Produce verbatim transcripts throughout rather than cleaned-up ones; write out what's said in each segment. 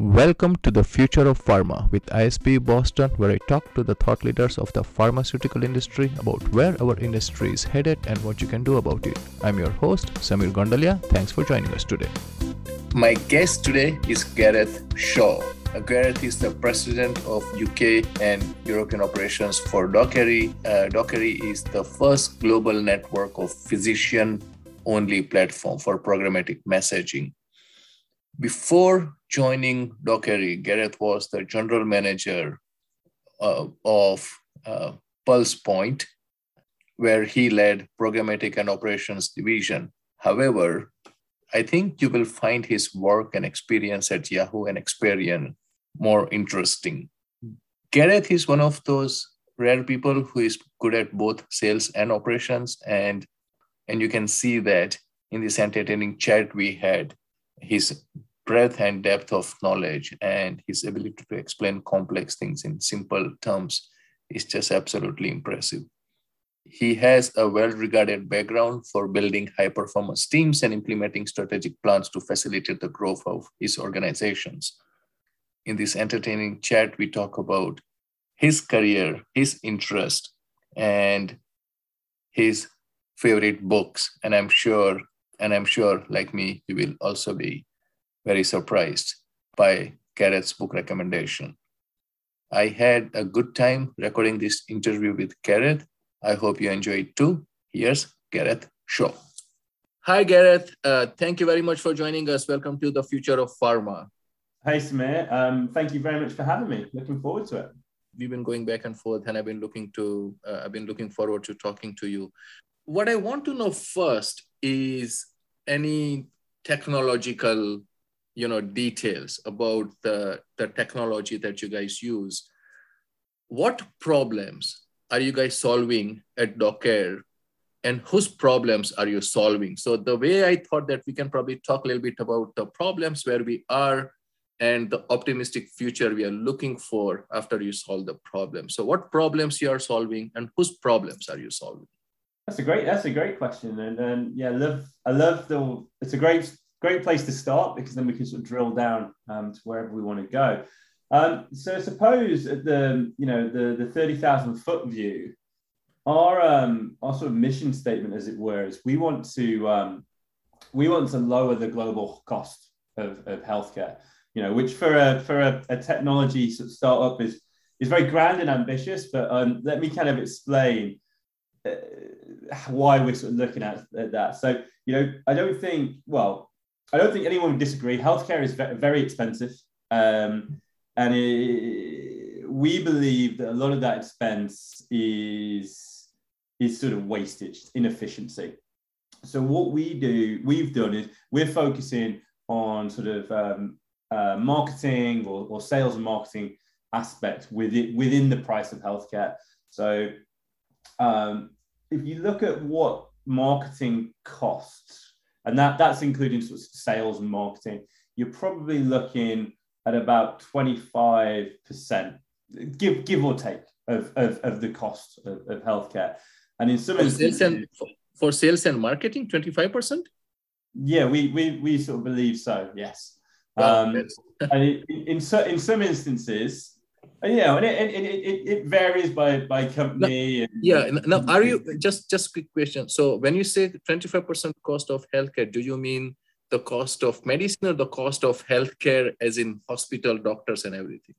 Welcome to the Future of Pharma with I S P Boston, where I talk to the thought leaders of the pharmaceutical industry about where our industry is headed and what you can do about it. I'm your host, Samir Gondalia. Thanks for joining us today. My guest today is Gareth Shaw. Uh, Gareth is the president of U K and European operations for Dockery. Uh, Dockery is the first global network of physician-only platform for programmatic messaging. Before joining Dockery, Gareth was the general manager uh, of uh, Pulse Point, where he led programmatic and operations division. However, I think you will find his work and experience at Yahoo and Experian more interesting. Gareth is one of those rare people who is good at both sales and operations, and, and you can see that in this entertaining chat we had. His breadth and depth of knowledge and his ability to explain complex things in simple terms is just absolutely impressive. He has a well-regarded background for building high-performance teams and implementing strategic plans to facilitate the growth of his organizations. In this entertaining chat, we talk about his career, his interest, and his favorite books. And I'm sure, and I'm sure, like me, you will also be very surprised by Gareth's book recommendation. I had a good time recording this interview with Gareth. I hope you enjoy it too. Here's Gareth Shaw. Hi, Gareth. Uh, thank you very much for joining us. Welcome to the Future of Pharma. Hey, Samir. Um, thank you very much for having me. Looking forward to it. We've been going back and forth, and I've been looking to. Uh, I've been looking forward to talking to you. What I want to know first is any technological you know, details about the, the technology that you guys use. What problems are you guys solving at Docker, and whose problems are you solving? So the way I thought that we can probably talk a little bit about the problems where we are and the optimistic future we are looking for after you solve the problem. So what problems you are solving and whose problems are you solving? That's a great, that's a great question. And, and yeah, I love, I love the, it's a great, Great place to start, because then we can sort of drill down um, to wherever we want to go. Um, so suppose at the, you know, the, the thirty thousand foot view, our, um, our sort of mission statement, as it were, is we want to, um, we want to lower the global cost of, of healthcare, you know, which for a, for a, a technology sort of startup is, is very grand and ambitious, but um, let me kind of explain uh, why we're sort of looking at, at that. So, you know, I don't think, well, I don't think anyone would disagree. Healthcare is very expensive. Um, and it, we believe that a lot of that expense is, is sort of wastage, inefficiency. So what we do, we've done is we're focusing on sort of um, uh, marketing or, or sales and marketing aspect within, within the price of healthcare. So um, if you look at what marketing costs, and that, that's including sort of sales and marketing, you're probably looking at about twenty-five percent, give, give or take, of, of, of the cost of, of healthcare. And in some for instances, sales and, for, for sales and marketing, twenty-five percent? Yeah, we, we, we sort of believe so, yes. Wow, um, and in, in, in some instances, you know, and it, it, it, it varies by, by company. Now, and, yeah. Now, are you just just quick question? So, when you say twenty-five percent cost of healthcare, do you mean the cost of medicine or the cost of healthcare, as in hospital, doctors, and everything?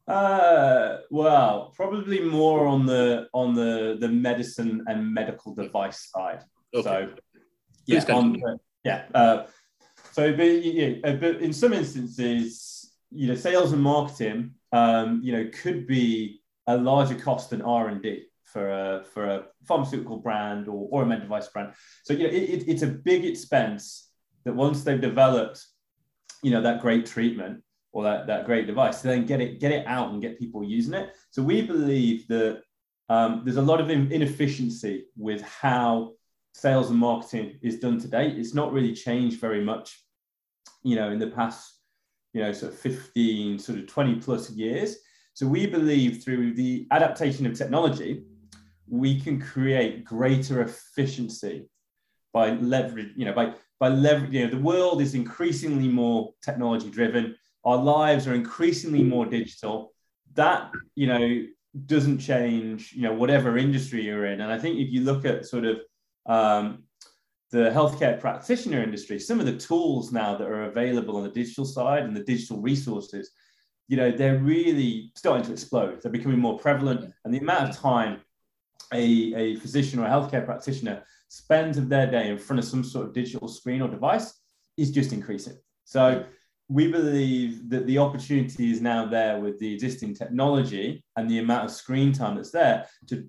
Uh, well, probably more on the on the the medicine and medical device side. Okay. So, yeah, on, yeah. Uh, so, but, yeah, but in some instances, you know, sales and marketing, um, you know, could be a larger cost than R and D for a, for a pharmaceutical brand or, or a med device brand. So, you know, it, it, it's a big expense that once they've developed, you know, that great treatment or that, that great device, to then get it, get it out and get people using it. So we believe that um, there's a lot of inefficiency with how sales and marketing is done today. It's not really changed very much, you know, in the past, you know, sort of fifteen, sort of twenty plus years. So we believe through the adaptation of technology, we can create greater efficiency by leverage, you know, by, by leverage, you know, the world is increasingly more technology driven. our lives are increasingly more digital. That, you know, doesn't change, you know, whatever industry you're in. And I think if you look at sort of um, the healthcare practitioner industry, some of the tools now that are available on the digital side and the digital resources, you know, they're really starting to explode. They're becoming more prevalent. And the amount of time a, a physician or a healthcare practitioner spends of their day in front of some sort of digital screen or device is just increasing. So we believe that the opportunity is now there with the existing technology and the amount of screen time that's there to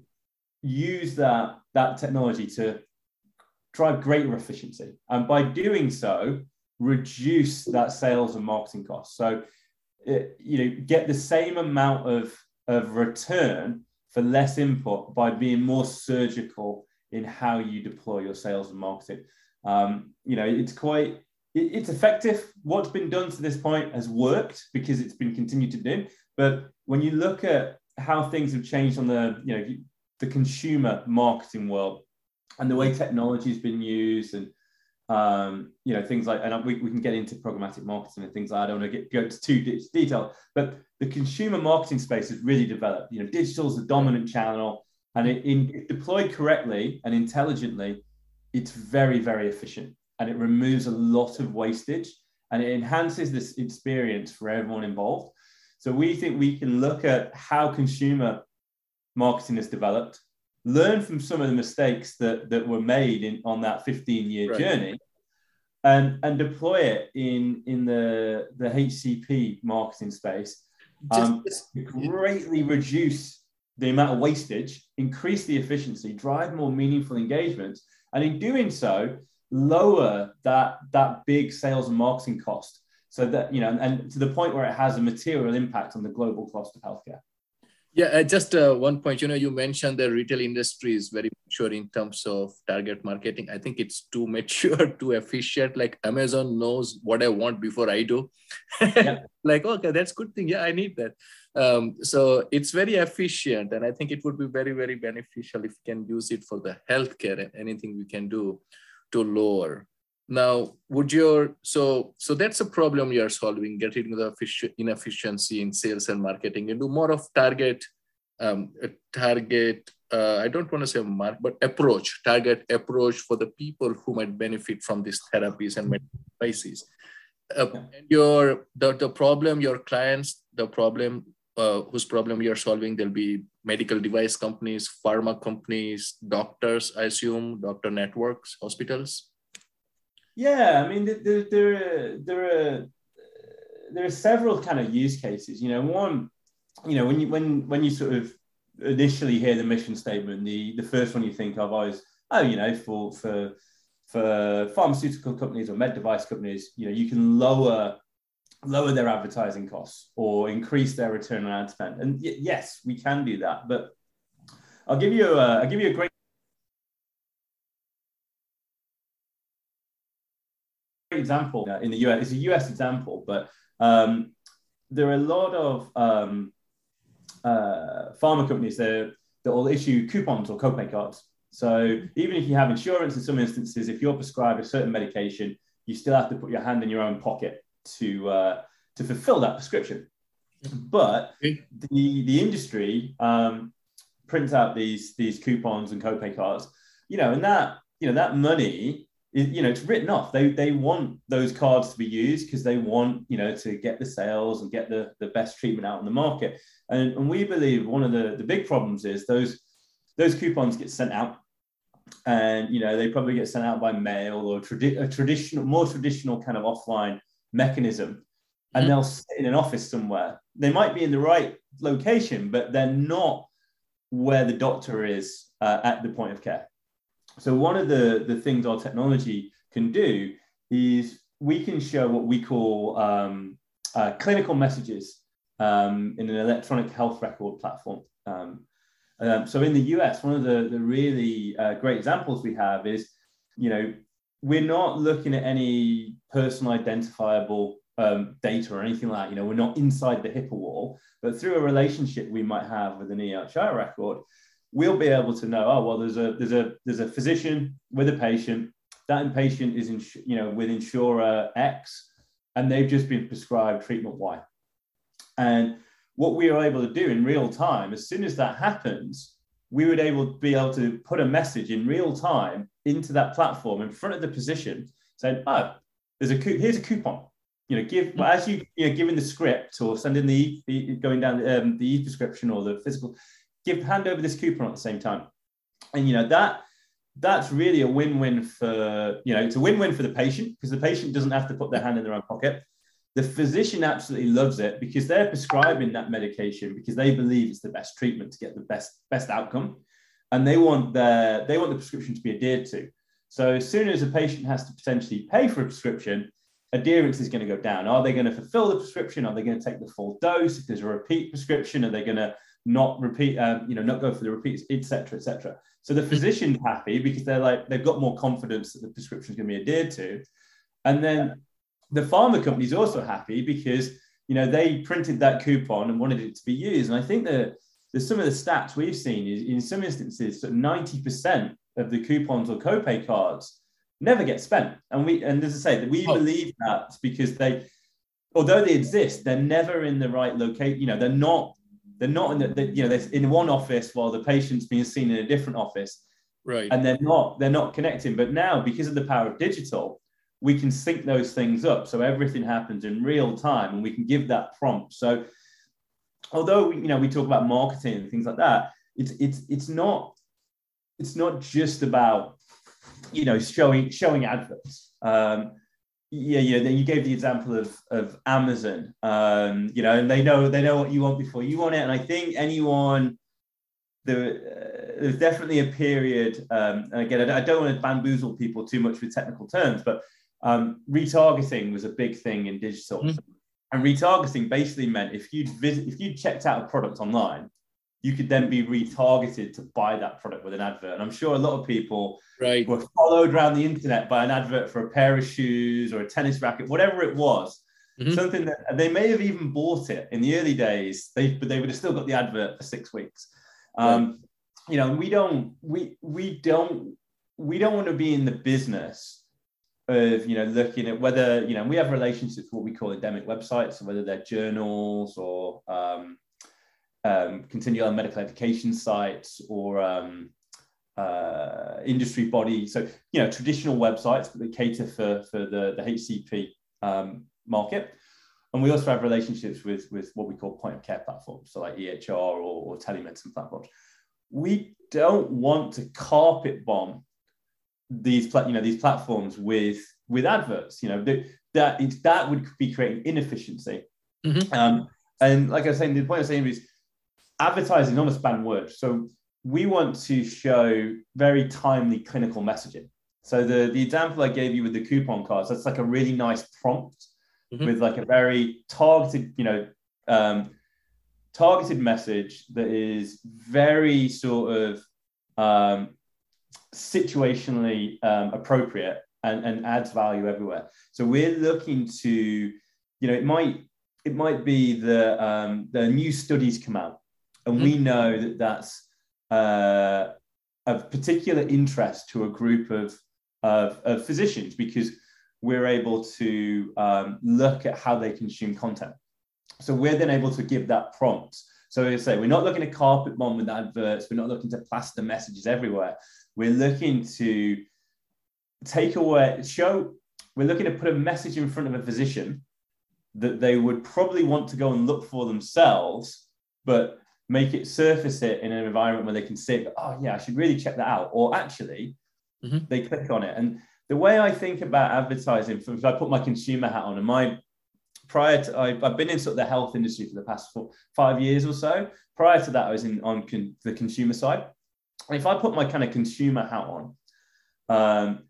use that, that technology to drive greater efficiency. And by doing so, reduce that sales and marketing costs. So, it, you know, get the same amount of, of return for less input by being more surgical in how you deploy your sales and marketing. Um, you know, it's quite, it, it's effective. What's been done to this point has worked because it's been continued to do. But when you look at how things have changed on the, you know, the consumer marketing world and the way technology has been used and, um, you know, things like, and we, we can get into programmatic marketing and things like that. I don't want to get, go into too de- detail, but the consumer marketing space has really developed. You know, digital is the dominant channel, and it, in, if deployed correctly and intelligently, it's very, very efficient, and it removes a lot of wastage, and it enhances this experience for everyone involved. So we think we can look at how consumer marketing has developed, learn from some of the mistakes that, that were made in, on that fifteen-year right. journey, and, and deploy it in, in the, the H C P marketing space, um, just, to greatly reduce the amount of wastage, increase the efficiency, drive more meaningful engagements, and in doing so, lower that, that big sales and marketing cost, so that, you know, and, and to the point where it has a material impact on the global cost of healthcare. Yeah, uh, just uh, one point, you know, you mentioned the retail industry is very mature in terms of target marketing. I think it's too mature, too efficient. Like Amazon knows what I want before I do. Yeah. Like, okay, that's a good thing. Yeah, I need that. Um, so it's very efficient. And I think it would be very, very beneficial if we can use it for the healthcare and anything we can do to lower. Now, would your, so so that's a problem you're solving, getting the inefficiency in sales and marketing, and do more of target, um, target, uh, I don't want to say mark, but approach, target approach for the people who might benefit from these therapies and medical devices. Uh, and your, the, the problem, your clients, the problem, uh, whose problem you're solving, there'll be medical device companies, pharma companies, doctors, I assume, doctor networks, hospitals. Yeah, I mean, there, there, are, there are there are several kind of use cases. You know, one, you know, when you when when you sort of initially hear the mission statement, the the first one you think of is, oh, you know, for for for pharmaceutical companies or med device companies, you know, you can lower lower their advertising costs or increase their return on ad spend. And y- yes, we can do that. But I'll give you a I'll give you a great example in the U S. It's a U S example, but um, there are a lot of um, uh, pharma companies that, that will issue coupons or copay cards. So even if you have insurance, in some instances, if you're prescribed a certain medication, you still have to put your hand in your own pocket to uh, to fulfill that prescription. But the the industry um, prints out these these coupons and copay cards, you know, and that you know that money. You know, it's written off. They they want those cards to be used because they want, you know, to get the sales and get the, the best treatment out in the market. And, and we believe one of the, the big problems is those those coupons get sent out, and, you know, they probably get sent out by mail or tradi- a traditional, more traditional kind of offline mechanism. And mm-hmm. they'll sit in an office somewhere. They might be in the right location, but they're not where the doctor is uh, at the point of care. So one of the, the things our technology can do is we can show what we call um, uh, clinical messages um, in an electronic health record platform. Um, um, so in the U S, one of the, the really uh, great examples we have is, you know, we're not looking at any personal identifiable um, data or anything like that. You know, we're not inside the HIPAA wall, but through a relationship we might have with an E H R record, we'll be able to know, oh, well, there's a there's a there's a physician with a patient. That patient is, in, you know, with insurer X, and they've just been prescribed treatment Y. And what we were able to do in real time, as soon as that happens, we would able to be able to put a message in real time into that platform in front of the physician saying, oh, there's a here's a coupon. You know, give well, as you you know, giving the script or sending the, the going down um, the e-prescription or the physical, give hand over this coupon at the same time. And you know that that's really a win-win for, you know, it's a win-win for the patient because the patient doesn't have to put their hand in their own pocket. The physician absolutely loves it because they're prescribing that medication because they believe it's the best treatment to get the best best outcome, and they want their they want the prescription to be adhered to. So as soon as a patient has to potentially pay for a prescription, adherence is going to go down. Are they going to fulfill the prescription? Are they going to take the full dose? If there's a repeat prescription, are they going to not repeat, um, you know, not go for the repeats, et cetera, et cetera. So the physician's happy because they're like, they've got more confidence that the prescription is going to be adhered to. And then the pharma company is also happy because, you know, they printed that coupon and wanted it to be used. And I think that there's some of the stats we've seen is in some instances, sort of ninety percent of the coupons or copay cards never get spent. And we, and as I say, that we oh. believe that because they, although they exist, they're never in the right location. You know, they're not, they're not in the, the you know, they're in one office while the patient's being seen in a different office. Right. And they're not, they're not connecting. But now, because of the power of digital, we can sync those things up. So everything happens in real time and we can give that prompt. So although, you know, we talk about marketing and things like that, it's, it's, it's not, it's not just about, you know, showing, showing adverts. Um, yeah, yeah. Then you gave the example of, of Amazon, um, you know, and they know, they know what you want before you want it. And I think anyone, there, uh, there's definitely a period, um, and again, I, I don't want to bamboozle people too much with technical terms, but um, retargeting was a big thing in digital. Mm-hmm. And retargeting basically meant if you'd visit, if you'd checked out a product online, you could then be retargeted to buy that product with an advert. And I'm sure a lot of people right. were followed around the internet by an advert for a pair of shoes or a tennis racket, whatever it was, mm-hmm. something that they may have even bought it in the early days, they, but they would have still got the advert for six weeks. Um, right. You know, we don't, we, we don't, we don't want to be in the business of, you know, looking at whether, you know, we have relationships with what we call endemic websites, so whether they're journals or, um, Um, continuing medical education sites or um, uh, industry bodies. So, you know, traditional websites that cater for, for the, the H C P um, market. And we also have relationships with, with what we call point of care platforms, so like E H R or, or telemedicine platforms. We don't want to carpet bomb these, you know, these platforms with, with adverts. You know, that, it's, that would be creating inefficiency. Mm-hmm. Um, and like I was saying, the point I'm saying is, advertising is almost banned word. So we want to show very timely clinical messaging. So the, the example I gave you with the coupon cards, that's like a really nice prompt mm-hmm. with like a very targeted, you know, um, targeted message that is very sort of um, situationally um, appropriate and, and adds value everywhere. So we're looking to, you know, it might, it might be the, um, the new studies come out. And we know that that's uh, of particular interest to a group of, of, of physicians because we're able to um, look at how they consume content. So we're then able to give that prompt. So as I say, we're not looking at carpet bomb with adverts. We're not looking to plaster messages everywhere. We're looking to take away, show, we're looking to put a message in front of a physician that they would probably want to go and look for themselves, but make it surface it in an environment where they can see it, oh yeah, I should really check that out. Or actually, mm-hmm. they click on it. And the way I think about advertising, if I put my consumer hat on, and my prior to, I, I've been in sort of the health industry for the past four, five years or so. Prior to that, I was in on con, the consumer side. And if I put my kind of consumer hat on, um,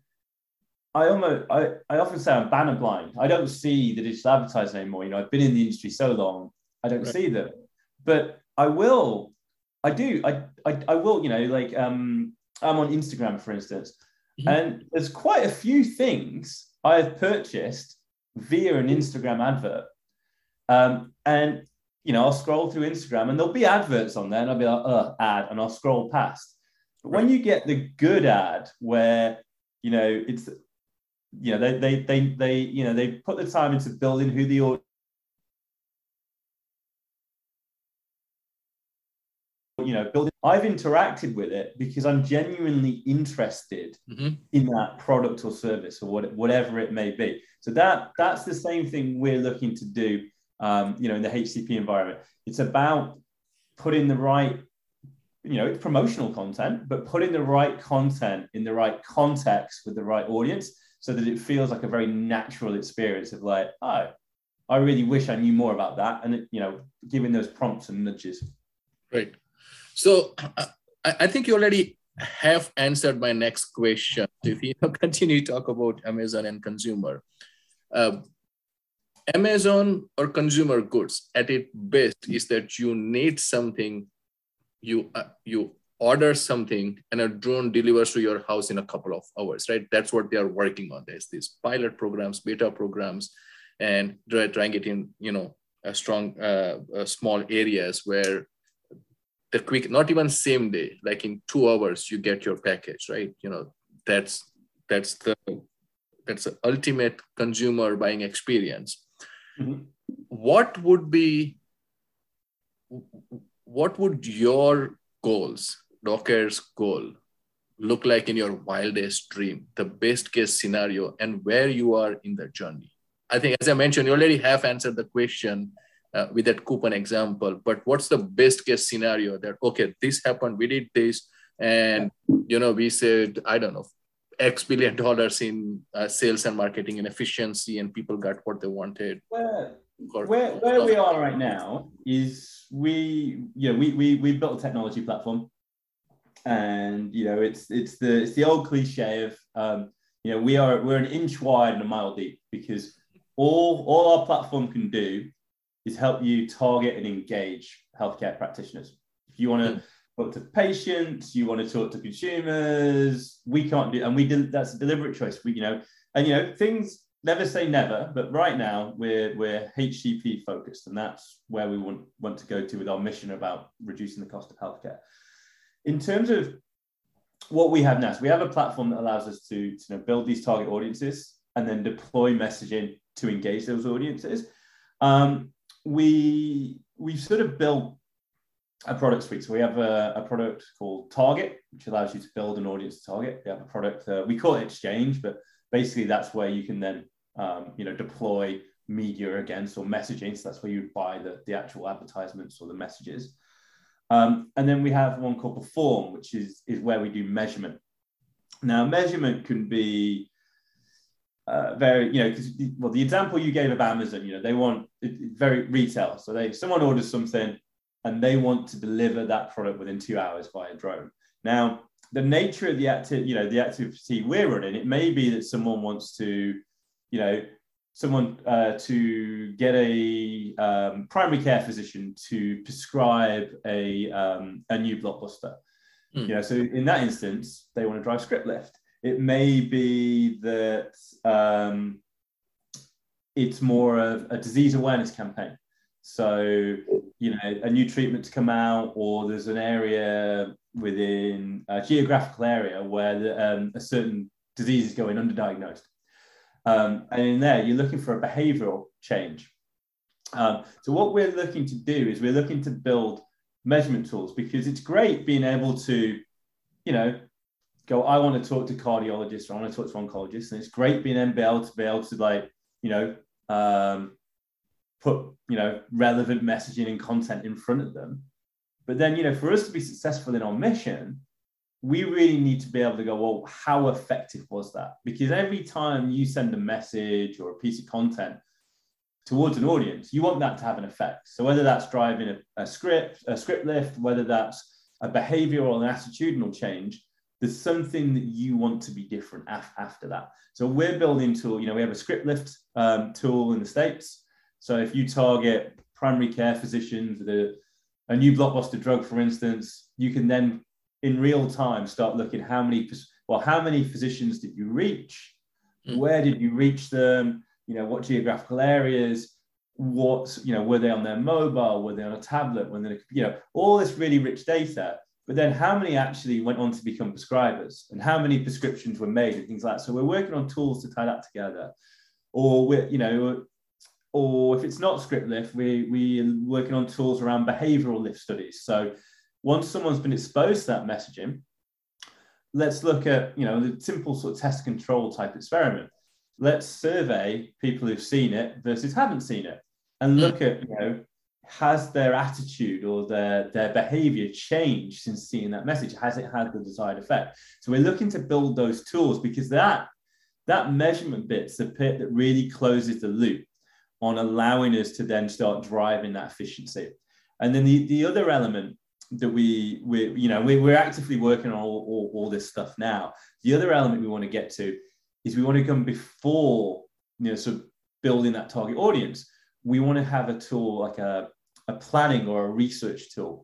I almost, I, I often say I'm banner blind. I don't see the digital advertising anymore. You know, I've been in the industry so long, I don't right. see them. But I will, I do, I, I, I will, you know, like um, I'm on Instagram, for instance, mm-hmm. and there's quite a few things I have purchased via an Instagram advert. Um, and, you know, I'll scroll through Instagram and there'll be adverts on there and I'll be like, uh, ad, and I'll scroll past. But right. when you get the good ad where, you know, it's, you know, they, they, they, they, you know, they put the time into building who the audience, you know, building. I've interacted with it because I'm genuinely interested mm-hmm. in that product or service or what, whatever it may be. So that that's the same thing we're looking to do, um, you know, in the H C P environment. It's about putting the right, you know, it's promotional content, but putting the right content in the right context with the right audience so that it feels like a very natural experience of like, oh, I really wish I knew more about that. And, it, you know, giving those prompts and nudges. Right. So uh, I think you already have answered my next question. If you continue to talk about Amazon and consumer, uh, Amazon or consumer goods at its best is that you need something, you uh, you order something and a drone delivers to your house in a couple of hours, right? That's what they are working on. There's these pilot programs, beta programs, and they're trying it in, you know, a strong, uh, uh, small areas where the quick, not even same day, like in two hours, you get your package, right? You know, that's that's the that's the ultimate consumer buying experience. Mm-hmm. What would be, what would your goals, Docker's goal, look like in your wildest dream, the best case scenario, and where you are in the journey? I think, as I mentioned, you already have answered the question Uh, with that coupon example, but what's the best case scenario that, okay, this happened, we did this, and, you know, we said, I don't know, X billion dollars in uh, sales and marketing and efficiency, and people got what they wanted. Where, where, where we are right now is we, you know, we, we, we built a technology platform, and, you know, it's, it's the, it's the old cliche of, um, you know, we are, we're an inch wide and a mile deep, because all, all our platform can do is help you target and engage healthcare practitioners. If you want to talk to patients, you want to talk to consumers, we can't do, and we did, that's a deliberate choice. We, you know, and you know, things never say never, but right now we're we're H C P focused, and that's where we want want to go to with our mission about reducing the cost of healthcare. In terms of what we have now, so we have a platform that allows us to, to you know, build these target audiences and then deploy messaging to engage those audiences. Um, we we've sort of built a product suite. So we have a, a product called Target, which allows you to build an audience to target. We have a product, uh, we call it Exchange, but basically that's where you can then um, you know, deploy media against or messaging. So that's where you buy the, the actual advertisements or the messages. Um, and then we have one called Perform, which is, is where we do measurement. Now, measurement can be Uh, very, you know, because, well, the example you gave of Amazon, you know, they want it, it very retail. So they, someone orders something and they want to deliver that product within two hours via drone. Now, the nature of the active, you know, the activity we're running, it may be that someone wants to, you know, someone uh, to get a um, primary care physician to prescribe a, um, a new blockbuster. Mm. You know, so in that instance, they want to drive script lift. It may be that um, it's more of a disease awareness campaign. So, you know, a new treatment to come out, or there's an area within a geographical area where the, um, a certain disease is going underdiagnosed. Um, and in there, you're looking for a behavioral change. Um, so what we're looking to do is we're looking to build measurement tools, because it's great being able to, you know, go, I want to talk to cardiologists, or I want to talk to oncologists. And it's great being able to be able to, like, you know, um, put, you know, relevant messaging and content in front of them. But then, you know, for us to be successful in our mission, we really need to be able to go, well, how effective was that? Because every time you send a message or a piece of content towards an audience, you want that to have an effect. So whether that's driving a, a script, a script lift, whether that's a behavioral and attitudinal change, there's something that you want to be different af- after that. So we're building tool, you know, we have a script lift um, tool in the States. So if you target primary care physicians with a, a new blockbuster drug, for instance, you can then in real time start looking how many, well, how many physicians did you reach? Mm. Where did you reach them? You know, what geographical areas? What, you know, were they on their mobile? Were they on a tablet? When they, you know, all this really rich data. but then how many actually went on to become prescribers, and how many prescriptions were made and things like that. So we're working on tools to tie that together. Or we're, you know, or if it's not script lift, we, we're working on tools around behavioral lift studies. So once someone's been exposed to that messaging, let's look at, you know, the simple sort of test control type experiment. Let's survey people who've seen it versus haven't seen it, and look at, you know, has their attitude or their, their behavior changed since seeing that message? Has it had the desired effect? So we're looking to build those tools, because that, that measurement bit's the bit that really closes the loop on allowing us to then start driving that efficiency. And then the, the other element that we, we you know, we, we're actively working on all, all, all this stuff now. The other element we want to get to is we want to come before, you know, sort of building that target audience. We want to have a tool like a, a planning or a research tool.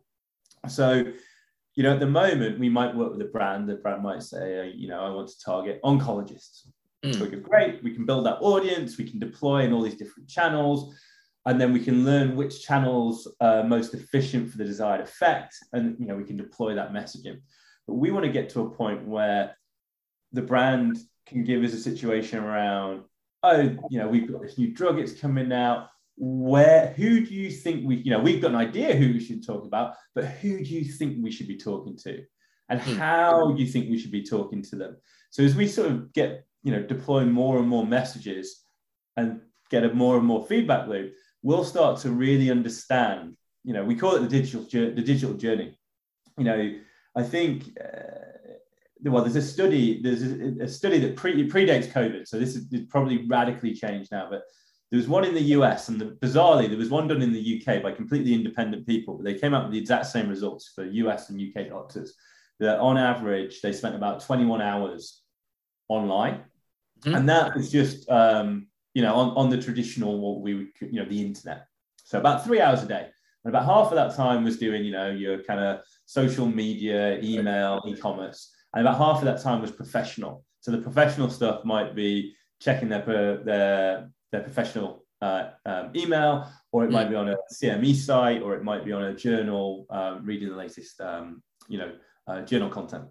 So, you know, at the moment, we might work with a brand. The brand might say, uh, you know, I want to target oncologists. Mm. So we go, great, we can build that audience, we can deploy in all these different channels, and then we can learn which channels are most efficient for the desired effect, and, you know, we can deploy that messaging. But we want to get to a point where the brand can give us a situation around, oh, you know, we've got this new drug, it's coming out. Where, who do you think we, you know, we've got an idea who we should talk about, but who do you think we should be talking to, and how do you think we should be talking to them? So as we sort of get, you know, deploy more and more messages and get a more and more feedback loop, we'll start to really understand, you know, we call it the digital, the digital journey. You know, I think, uh, well, there's a study, there's a, a study that pre, predates COVID. So this is probably radically changed now, but there was one in the U S, and the, bizarrely, there was one done in the U K by completely independent people, but they came out with the exact same results for U S and U K doctors. That on average, they spent about twenty-one hours online. Mm-hmm. And that was just, um, you know, on, on the traditional, what we would, you know, the internet. So about three hours a day. And about half of that time was doing, you know, your kind of social media, email, e-commerce. And about half of that time was professional. So the professional stuff might be checking their, their, their professional uh, um, email, or it might be on a C M E site, or it might be on a journal, um, reading the latest, um, you know, uh, journal content.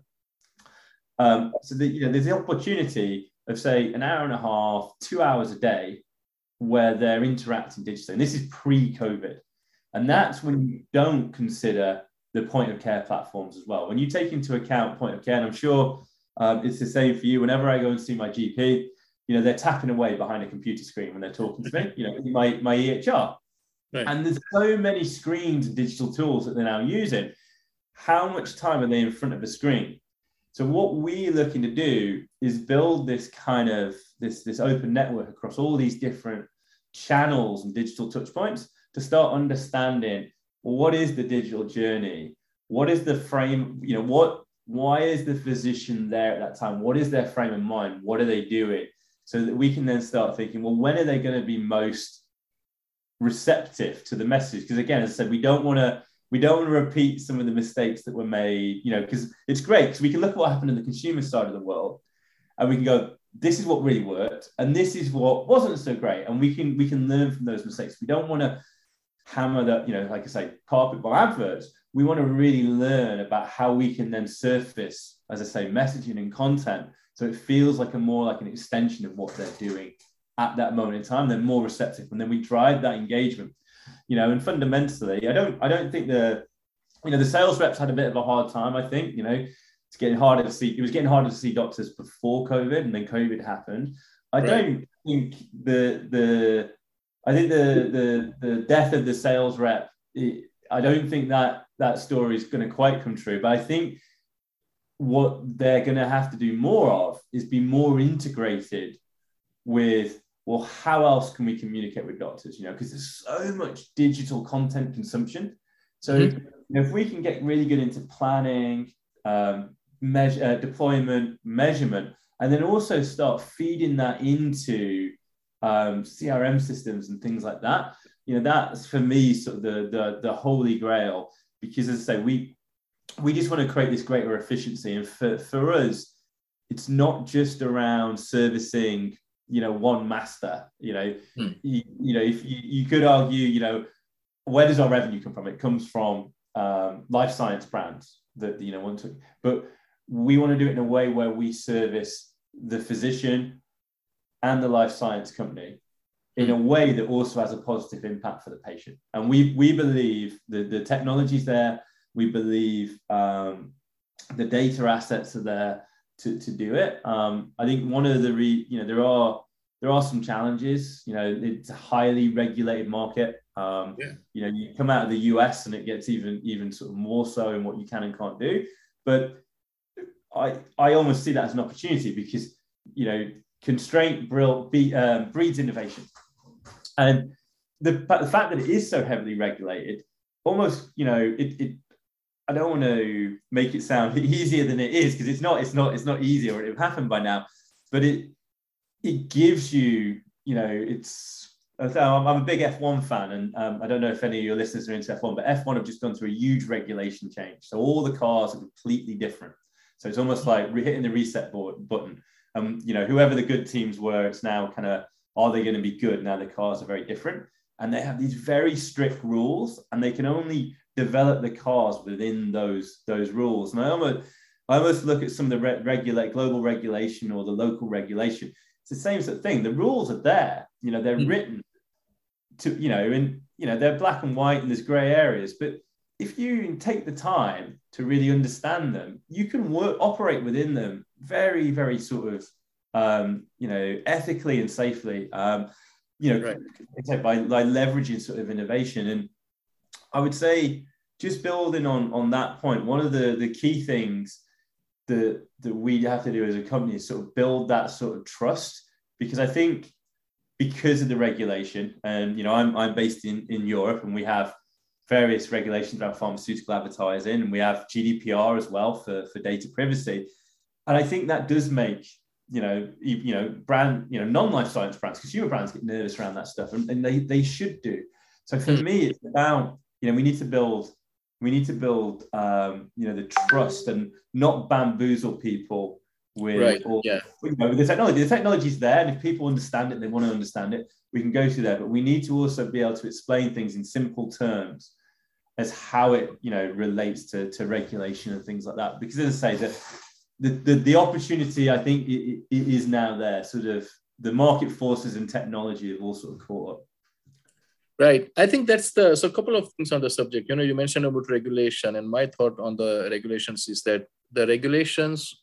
Um, so the, you know, there's the opportunity of, say, an hour and a half, two hours a day, where they're interacting digitally. And this is pre-COVID. And that's when you don't consider the point of care platforms as well. When you take into account point of care, and I'm sure um, it's the same for you, whenever I go and see my G P, you know, they're tapping away behind a computer screen when they're talking to me, you know, my, my E H R. Right. And there's so many screens and digital tools that they're now using. How much time are they in front of the screen? So what we're looking to do is build this kind of, this, this open network across all these different channels and digital touch points to start understanding, well, what is the digital journey? What is the frame, you know, what, why is the physician there at that time? What is their frame of mind? What are they doing? So that we can then start thinking, well, when are they going to be most receptive to the message? Because again, as I said, we don't want to, we don't want to repeat some of the mistakes that were made, you know, because it's great because we can look at what happened in the consumer side of the world, and we can go, this is what really worked, and this is what wasn't so great, and we can we can learn from those mistakes. We don't want to hammer that, you know, like I say, carpet bomb adverts. We want to really learn about how we can then surface, as I say, messaging and content, so it feels like a more like an extension of what they're doing at that moment in time. They're more receptive, and then we drive that engagement. You know, and fundamentally, I don't, I don't think the, you know, the sales reps had a bit of a hard time. I think, you know, it's getting harder to see. It was getting harder to see doctors before COVID, and then COVID happened. I right. don't think the the, I think the the the death of the sales rep. It, I don't think that that story is going to quite come true. But I think what they're going to have to do more of is be more integrated with, well, how else can we communicate with doctors? You know, because there's so much digital content consumption. So mm-hmm. you know, if we can get really good into planning, um, measure, uh, deployment, measurement, and then also start feeding that into um, C R M systems and things like that, you know, that's for me sort of the the, the holy grail. Because as I say, we we just want to create this greater efficiency, and for for us, it's not just around servicing, you know, one master. You know, hmm. you, you know, if you, you could argue, you know, where does our revenue come from? It comes from um, life science brands, that, you know, want to, but we want to do it in a way where we service the physician and the life science company in a way that also has a positive impact for the patient. And we we believe that the technology's there. We believe um, the data assets are there to, to do it. Um, I think one of the, re, you know, there are there are some challenges. You know, it's a highly regulated market. Um, yeah. You know, you come out of the U S and it gets even even sort of more so in what you can and can't do. But I I almost see that as an opportunity because, you know, constraint breed, um, breeds innovation. And the, the fact that it is so heavily regulated, almost, you know, it, it I don't want to make it sound easier than it is, because it's not, it's not, it's not easy, or it would have happened by now. But it it gives you, you know, it's, I'm, I'm a big F one fan, and um, I don't know if any of your listeners are into F one, but F one have just gone through a huge regulation change. So all the cars are completely different. So it's almost like hitting the reset board button. Um, you know, whoever the good teams were, it's now kind of, are they going to be good? Now the cars are very different, and they have these very strict rules, and they can only develop the cars within those those rules. And I almost, I almost look at some of the re- regulate global regulation or the local regulation. It's the same sort of thing. The rules are there, you know, they're mm-hmm. written to, you know, and you know they're black and white, and there's grey areas. But if you take the time to really understand them, you can work operate within them very, very sort of. Um, you know, ethically and safely, um, you know, right. by, by leveraging sort of innovation. And I would say, just building on, on that point, one of the, the key things that, that we have to do as a company is sort of build that sort of trust, because I think because of the regulation, and, you know, I'm, I'm based in, in Europe, and we have various regulations around pharmaceutical advertising, and we have G D P R as well for, for data privacy. And I think that does make, you know, you, you know, brand, you know, non-life science brands, consumer brands get nervous around that stuff, and, and they they should do. So for mm. me, it's about, you know, we need to build, we need to build, um, you know, the trust and not bamboozle people with, right. or, yeah. you know, with the technology. The technology's there, and if people understand it, they want to understand it, we can go through there. But we need to also be able to explain things in simple terms as how it, you know, relates to, to regulation and things like that. Because as I say, that The, the, the opportunity, I think, it, it is now there. Sort of the market forces and technology have all sort of caught up. Right. I think that's the, so a couple of things on the subject. You know, you mentioned about regulation, and my thought on the regulations is that the regulations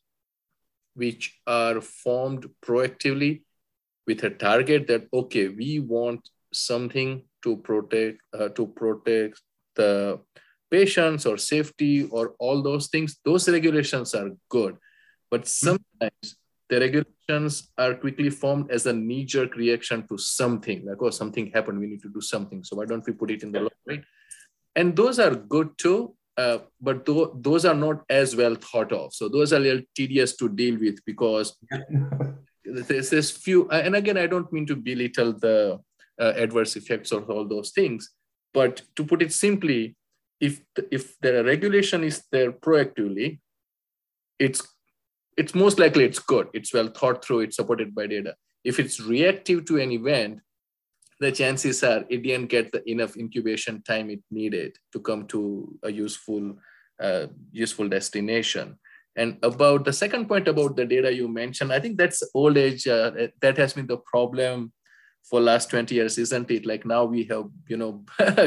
which are formed proactively with a target that, okay, we want something to protect, uh, to protect the patients or safety or all those things, those regulations are good. But sometimes the regulations are quickly formed as a knee-jerk reaction to something, like, oh, something happened, we need to do something. So why don't we put it in the law, right? And those are good too, uh, but th- those are not as well thought of. So those are a little tedious to deal with, because there's this few, and again, I don't mean to belittle the uh, adverse effects of all those things, but to put it simply, if if the regulation is there proactively, it's it's most likely it's good. It's well thought through. It's supported by data. If it's reactive to an event, the chances are it didn't get the enough incubation time it needed to come to a useful uh, useful destination. And about the second point about the data you mentioned, I think that's old age. Uh, that has been the problem for last twenty years, isn't it? Like now we have, you know,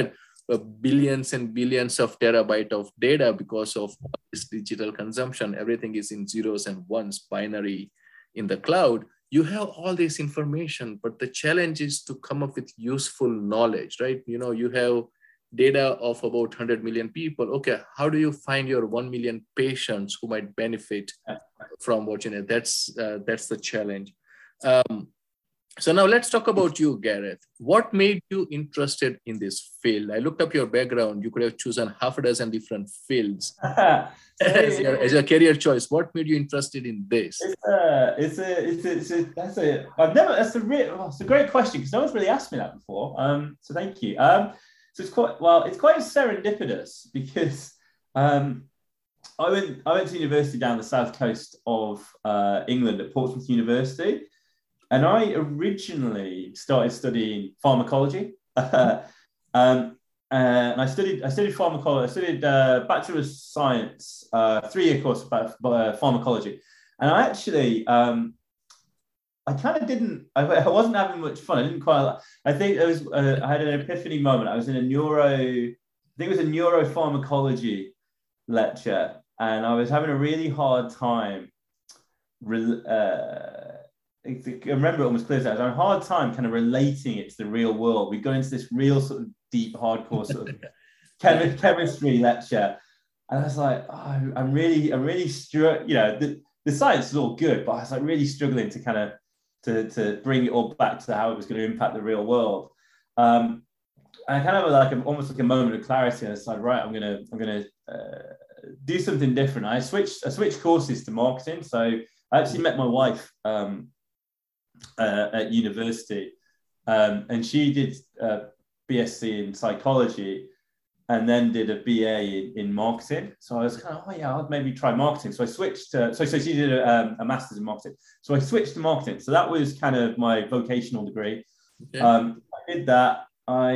billions and billions of terabyte of data because of this digital consumption. Everything is in zeros and ones, binary in the cloud. You have all this information, but the challenge is to come up with useful knowledge, right? You know, you have data of about one hundred million people. Okay, how do you find your one million patients who might benefit from what you know? That's uh, that's the challenge. Um, So now let's talk about you, Gareth. What made you interested in this field? I looked up your background. You could have chosen half a dozen different fields as, your, as your career choice. What made you interested in this? It's a, it's a, it's a, it's a that's a, I've never, that's a, re- oh, it's a great question, because no one's really asked me that before. Um, so thank you. Um, so it's quite, well, it's quite serendipitous, because um, I went, I went to university down the south coast of uh, England at Portsmouth University. And I originally started studying pharmacology. um, uh, and I studied I studied pharmacology. I studied uh, Bachelor of Science, uh, three year course about uh, pharmacology, and I actually. Um, I kind of didn't. I, I wasn't having much fun. I didn't quite. I think it was. Uh, I had an epiphany moment. I was in a neuro. I think it was a neuropharmacology lecture, and I was having a really hard time. Uh, I remember it almost clear. I was having a hard time kind of relating it to the real world. We got into this real sort of deep, hardcore sort of chem- chemistry lecture, and I was like, oh, I'm really, I'm really struggling. You know, the, the science is all good, but I was like really struggling to kind of to, to bring it all back to how it was going to impact the real world. Um, and I kind of like a, almost like a moment of clarity, and I decided, right, I'm gonna, I'm gonna uh, do something different. I switched, I switched courses to marketing. So I actually met my wife um, uh, at university, um, and she did uh, B S c in psychology, and then did a B A in, in marketing. So I was kind of, oh yeah, I'll maybe try marketing. So I switched to, so, so she did a, um, a master's in marketing. So I switched to marketing. So that was kind of my vocational degree. Okay. Um, I did that.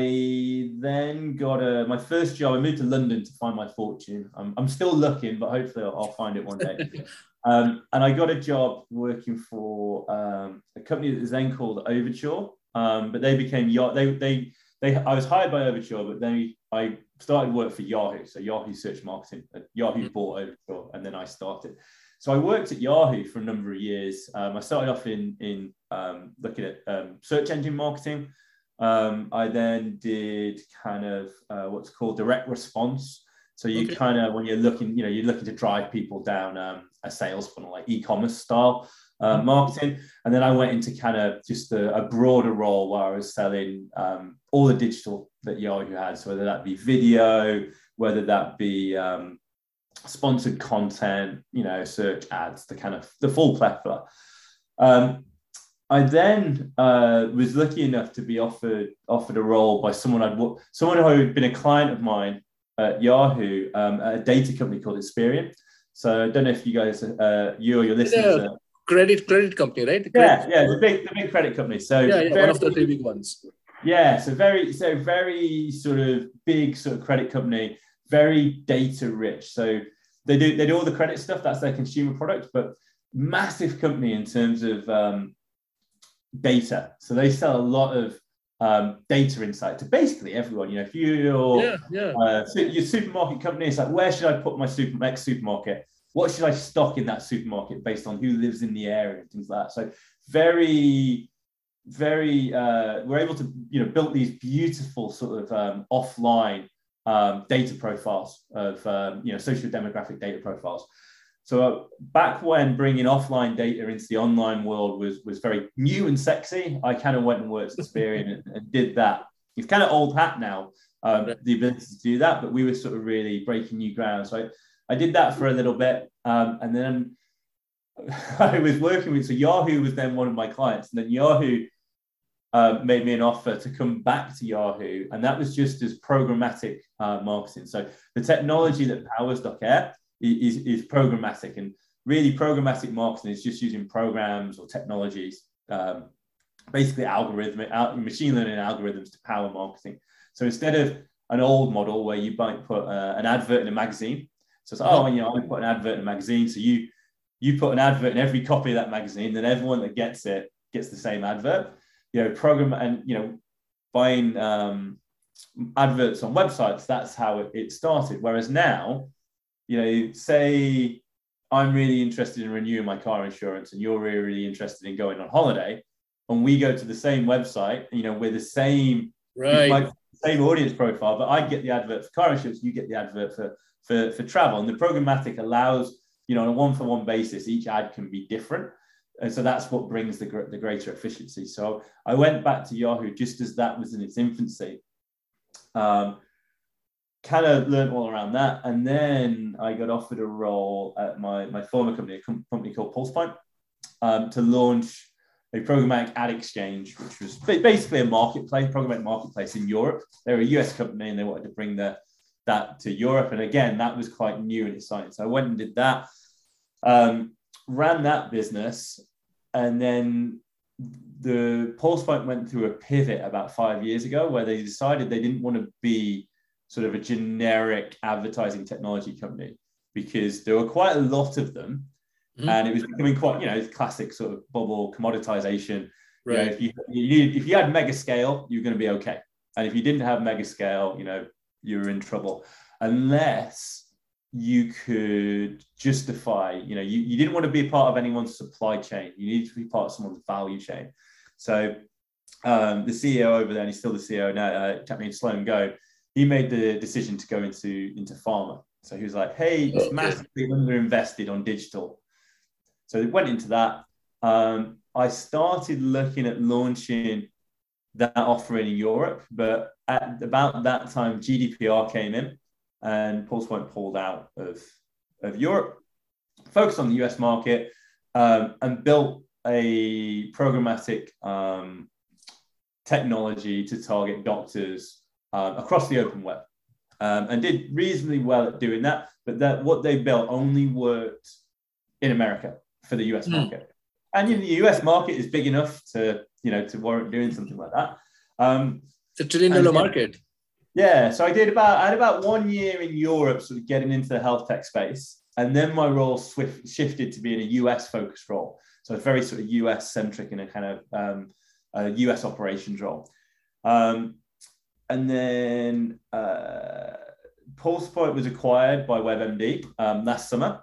I then got a, my first job. I moved to London to find my fortune. I'm, I'm still looking, but hopefully I'll, I'll find it one day. um, and I got a job working for um, a company that was then called Overture. Um, but they became, they, they, they, I was hired by Overture, but then I started work for Yahoo. So Yahoo Search Marketing. Yahoo mm-hmm. bought Overture, and then I started. So I worked at Yahoo for a number of years. Um, I started off in, in um, looking at um, search engine marketing. Um, I then did kind of uh, what's called direct response. So you okay. kind of, when you're looking, you know, you're looking to drive people down um, a sales funnel, like e-commerce style uh, marketing. And then I went into kind of just a, a broader role where I was selling um, all the digital that Yahoo had. So whether that be video, whether that be um, sponsored content, you know, search ads, the kind of the full plethora. Um, I then uh, was lucky enough to be offered offered a role by someone I'd someone who had been a client of mine at Yahoo, um, at a data company called Experian. So I don't know if you guys, uh, you or your listeners, yeah, credit credit company, right? The yeah, yeah, the big the big credit company. So yeah, yeah very, one of the big ones. Yeah, so very so very sort of big sort of credit company, very data rich. So they do they do all the credit stuff. That's their consumer product, but massive company in terms of um, data. So they sell a lot of um, data insight to basically everyone. You know, if you're yeah, yeah. Uh, so your supermarket company, it's like, where should I put my super next supermarket? What should I stock in that supermarket based on who lives in the area and things like that? So very, very, uh, we're able to, you know, build these beautiful sort of um, offline um, data profiles of, um, you know, social demographic data profiles. So uh, back when bringing offline data into the online world was, was very new and sexy, I kind of went and worked at Experian and, and did that. It's kind of old hat now, um, the ability to do that, but we were sort of really breaking new ground. So I, I did that for a little bit. Um, and then I was working with, so Yahoo was then one of my clients. And then Yahoo uh, made me an offer to come back to Yahoo. And that was just as programmatic uh, marketing. So the technology that powers Docker Is, is programmatic, and really programmatic marketing is just using programs or technologies, um, basically algorithmic, machine learning algorithms to power marketing. So instead of an old model where you might put uh, an advert in a magazine, so it's oh, you know, I put an advert in a magazine, so you you put an advert in every copy of that magazine, then everyone that gets it gets the same advert. You know, program and you know, buying um, adverts on websites. That's how it, it started. Whereas now, you know, say I'm really interested in renewing my car insurance and you're really, really interested in going on holiday, and we go to the same website, you know, we're the same, right. my same audience profile, but I get the advert for car insurance, you get the advert for, for, for travel. And the programmatic allows, you know, on a one-for-one basis, each ad can be different. And so that's what brings the, the greater efficiency. So I went back to Yahoo just as that was in its infancy. Um, kind of learned all around that. And then I got offered a role at my, my former company, a com- company called PulsePoint, um, to launch a programmatic ad exchange, which was basically a marketplace, programmatic marketplace in Europe. They're a U S company and they wanted to bring the, that to Europe. And again, that was quite new and exciting. So I went and did that, um, ran that business. And then the PulsePoint went through a pivot about five years ago where they decided they didn't want to be sort of a generic advertising technology company, because there were quite a lot of them. Mm-hmm. And it was becoming quite, you know, classic sort of bubble commoditization. Right. You know, if you, you if you had mega scale, you're going to be okay. And if you didn't have mega scale, you know, you were in trouble, unless you could justify, you know, you, you didn't want to be part of anyone's supply chain. You needed to be part of someone's value chain. So um, the C E O over there, and he's still the C E O now, uh, chap named Sloan Go, he made the decision to go into, into pharma. So he was like, hey, it's okay. massively underinvested on digital. So it went into that. Um, I started looking at launching that offering in Europe, but at about that time, G D P R came in and PulsePoint pulled out of, of Europe, focused on the U S market, um, and built a programmatic um, technology to target doctors um, across the open web, um, and did reasonably well at doing that. But that what they built only worked in America for the U S market. Mm. And in the U S market is big enough to, you know, to warrant doing something like that. Um, it's a trillion dollar market. Yeah. So I did about, I had about one year in Europe, sort of getting into the health tech space. And then my role swift shifted to being a U S focused role. So it's very sort of U S centric in a kind of um, a U S operations role. Um, and then uh, PulsePoint was acquired by WebMD um, last summer.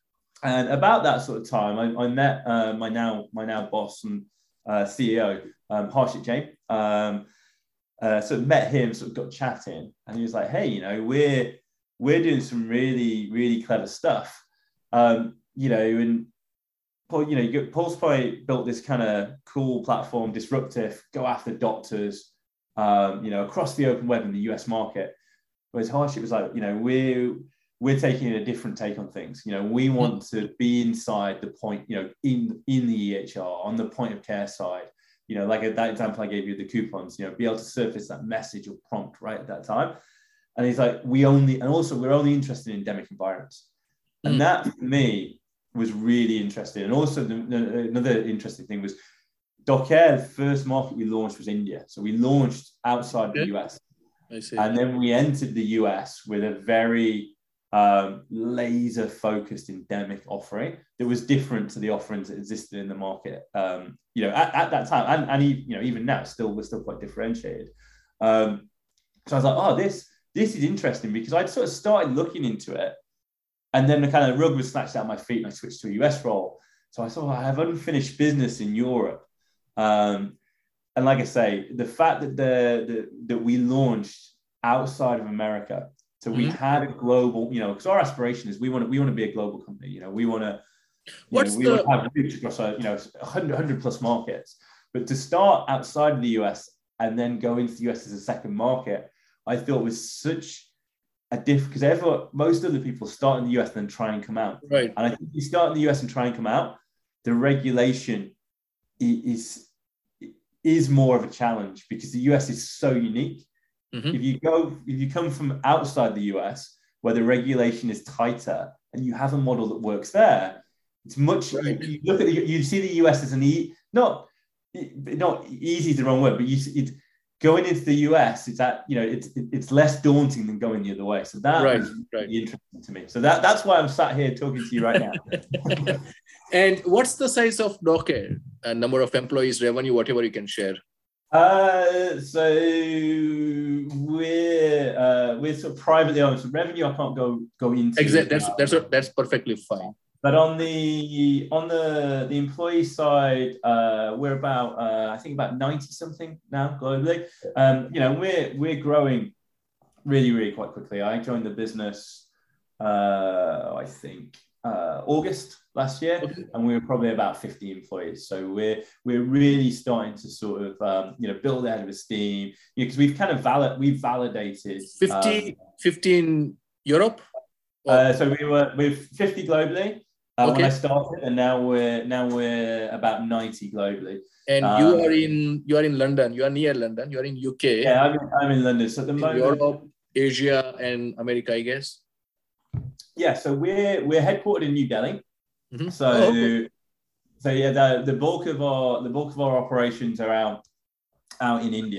And about that sort of time, I, I met uh, my now my now boss and uh, C E O, um, Harshit Jain. Um, uh, so met him, sort of got chatting, and he was like, "Hey, you know, we're we're doing some really really clever stuff, um, you know." And you know, you get, PulsePoint built this kind of cool platform, disruptive, go after doctors, um, you know, across the open web in the U S market. Whereas Harshit was like, you know, we're we're taking a different take on things. You know, we want to be inside the point, you know, in, in the E H R, on the point of care side, you know, like that example I gave you, the coupons, you know, be able to surface that message or prompt right at that time. And he's like, we only, and also we're only interested in endemic environments. And mm. that for me was really interesting. And also the, the, another interesting thing was Docker, the first market we launched was India. So we launched outside okay. the U S. I see. And then we entered the U S with a very, um, laser focused endemic offering that was different to the offerings that existed in the market, um, you know, at, at that time. And, and, you know, even now still, we're still quite differentiated. Um, so I was like, oh, this, this is interesting, because I'd sort of started looking into it, and then the kind of rug was snatched out of my feet and I switched to a U S role. So I thought, I have unfinished business in Europe. Um, and like I say, the fact that the, the that we launched outside of America, so we mm-hmm. had a global, you know, because our aspiration is we want to we want to be a global company. You know, we want to, What's know, we the... want to have reach across, you know, one hundred, one hundred plus markets. But to start outside of the U S and then go into the U S as a second market, I thought was such a diff, because ever most other people start in the U S and then try and come out. Right. And I think if you start in the U S and try and come out, the regulation is is more of a challenge, because the U S is so unique. Mm-hmm. If you go, if you come from outside the U S, where the regulation is tighter, and you have a model that works there, it's much. Right. You, you look at the, you see the U S as an e not not easy is the wrong word, but you it going into the U S, it's that you know it's it's less daunting than going the other way. So that right, was right. really interesting to me. So that that's why I'm sat here talking to you right now. And what's the size of Docker? Uh, number of employees, revenue, whatever you can share. Uh, so we're uh, we're sort of privately owned. So revenue, I can't go go into. Exactly. That's that's that's perfectly fine. But on the on the the employee side, uh, we're about uh, I think about ninety something now globally. Um, you know, we're we're growing really really quite quickly. I joined the business, uh, I think uh, August last year, okay. and we were probably about fifty employees. So we're we're really starting to sort of um, you know build ahead of steam, because you know, we've kind of valid we've validated fifty, um, fifty in Europe. Uh, so we were with fifty globally uh, okay. when I started, and now we're now we're about ninety globally. And um, you are in you are in London. You are near London. You are in U K. Yeah, I'm in, I'm in London. So at the in moment, Europe, Asia, and America, I guess. Yeah. So we're we're headquartered in New Delhi. Mm-hmm. So, oh, okay. so yeah, the, the bulk of our the bulk of our operations are out out in India.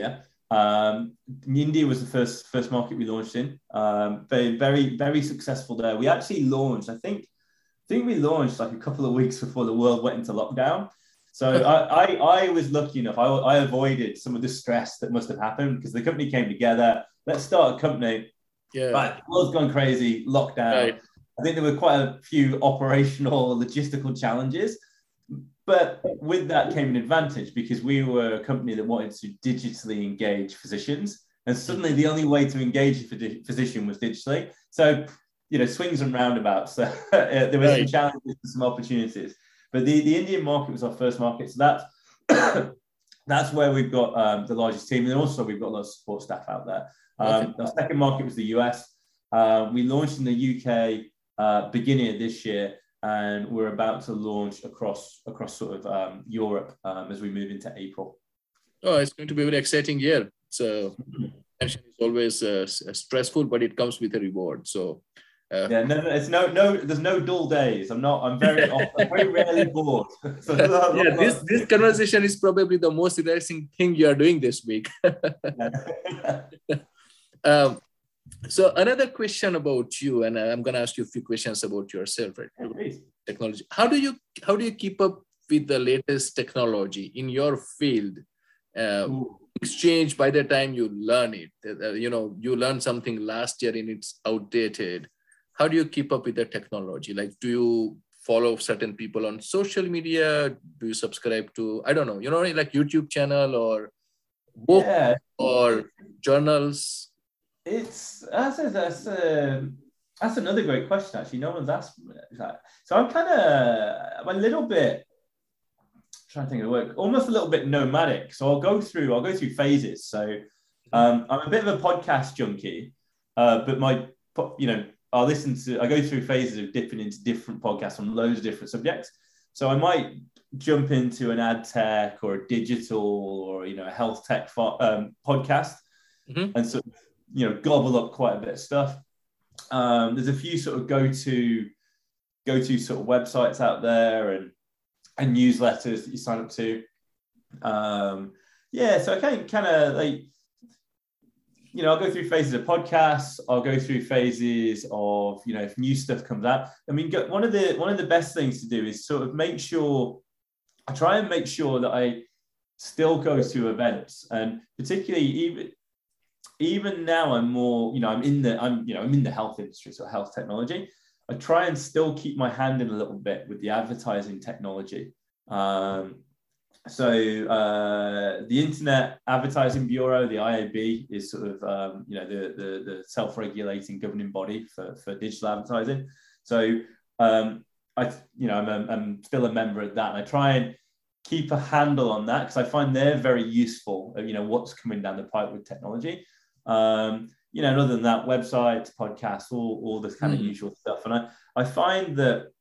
Um, India was the first first market we launched in. Um, very, very, very successful there. We actually launched, I think, I think we launched like a couple of weeks before the world went into lockdown. So I, I, I was lucky enough. I, I avoided some of the stress that must have happened because the company came together. Let's start a company. Yeah. Right, the world's gone crazy, lockdown. Right. I think there were quite a few operational, logistical challenges. But with that came an advantage because we were a company that wanted to digitally engage physicians. And suddenly the only way to engage a physician was digitally. So, you know, swings and roundabouts. So there were right. some challenges and some opportunities. But the, the Indian market was our first market. So that's, that's where we've got um, the largest team. And also we've got lots of support staff out there. Um, okay. Our second market was the U S. Uh, we launched in the U K uh, beginning of this year. And we're about to launch across across sort of um, Europe um, as we move into April. Oh, it's going to be a very exciting year. So, expansion is always uh, stressful, but it comes with a reward. So, uh, yeah, no, no, it's no, no, there's no dull days. I'm not. I'm very, off, I'm very rarely bored. So, yeah, this this conversation is probably the most interesting thing you are doing this week. um, So another question about you, and I'm going to ask you a few questions about yourself, right? Yeah, technology. How do you how do you keep up with the latest technology in your field? Uh, exchange by the time you learn it, uh, you know, you learned something last year and it's outdated. How do you keep up with the technology? Like, do you follow certain people on social media? Do you subscribe to, I don't know, you know, like YouTube channel or book yeah. or journals? It's that's a, that's a, that's another great question. Actually, no one's asked me that. So I'm kind of I'm a little bit trying to think of the word, almost a little bit nomadic. So I'll go through I'll go through phases. So um, I'm a bit of a podcast junkie, uh, but my you know I'll listen to I go through phases of dipping into different podcasts on loads of different subjects. So I might jump into an ad tech or a digital or you know a health tech fo- um, podcast, mm-hmm. and so. you know, gobble up quite a bit of stuff. Um, there's a few sort of go-to, go-to sort of websites out there and, and newsletters that you sign up to. Um, yeah, so I can kind of like, you know, I'll go through phases of podcasts. I'll go through phases of, you know, if new stuff comes out. I mean, one of the one of the best things to do is sort of make sure, I try and make sure that I still go to events, and particularly even. Even now, I'm more, you know, I'm in the, I'm, you know, I'm in the health industry, so health technology. I try and still keep my hand in a little bit with the advertising technology. Um, so uh, the Internet Advertising Bureau, the I A B, is sort of, um, you know, the, the, the self-regulating governing body for, for digital advertising. So um, I, you know, I'm, a, I'm still a member of that, and I try and keep a handle on that because I find they're very useful. You know, what's coming down the pipe with technology. Um, you know, and other than that, websites, podcasts, all, all this kind mm. of usual stuff. And I, I find that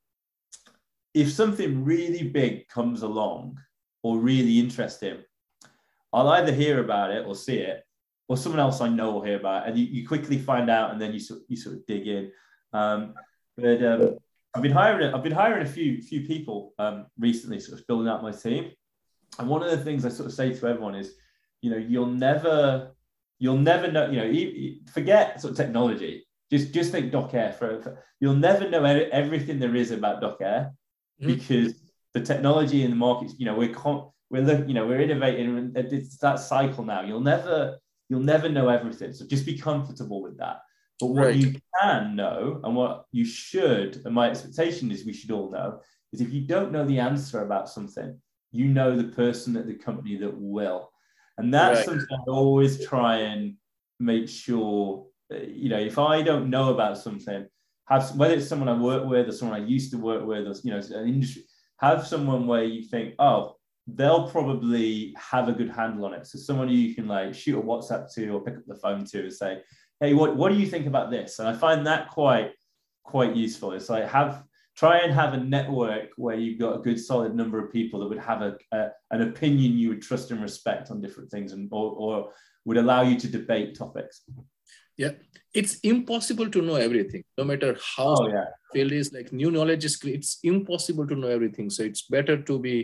if something really big comes along or really interesting, I'll either hear about it or see it, or someone else I know will hear about it. And you, you quickly find out, and then you sort, you sort of dig in. Um, but um, I've been hiring, I've been hiring a few, few people um, recently, sort of building out my team. And one of the things I sort of say to everyone is, you know, you'll never... You'll never know, you know, you, you forget sort of technology. Just, just think Docker. For, for, you'll never know everything there is about Docker mm-hmm. because the technology in the markets, you know, we're, con- we're looking, you know, we're innovating, and it's that cycle now. You'll never, you'll never know everything. So just be comfortable with that. But what right. you can know, and what you should, and my expectation is we should all know, is if you don't know the answer about something, you know the person at the company that will. And that's right. something I always try and make sure, you know, if I don't know about something, have whether it's someone I work with or someone I used to work with, or, you know, an industry, have someone where you think, oh, they'll probably have a good handle on it. So someone who you can like shoot a WhatsApp to or pick up the phone to and say, hey, what, what do you think about this? And I find that quite, quite useful. It's like have, try and have a network where you've got a good solid number of people that would have a, a an opinion you would trust and respect on different things, and or, or would allow you to debate topics. Yeah, it's impossible to know everything, no matter how oh, yeah. field is. Like new knowledge is, it's impossible to know everything. So it's better to be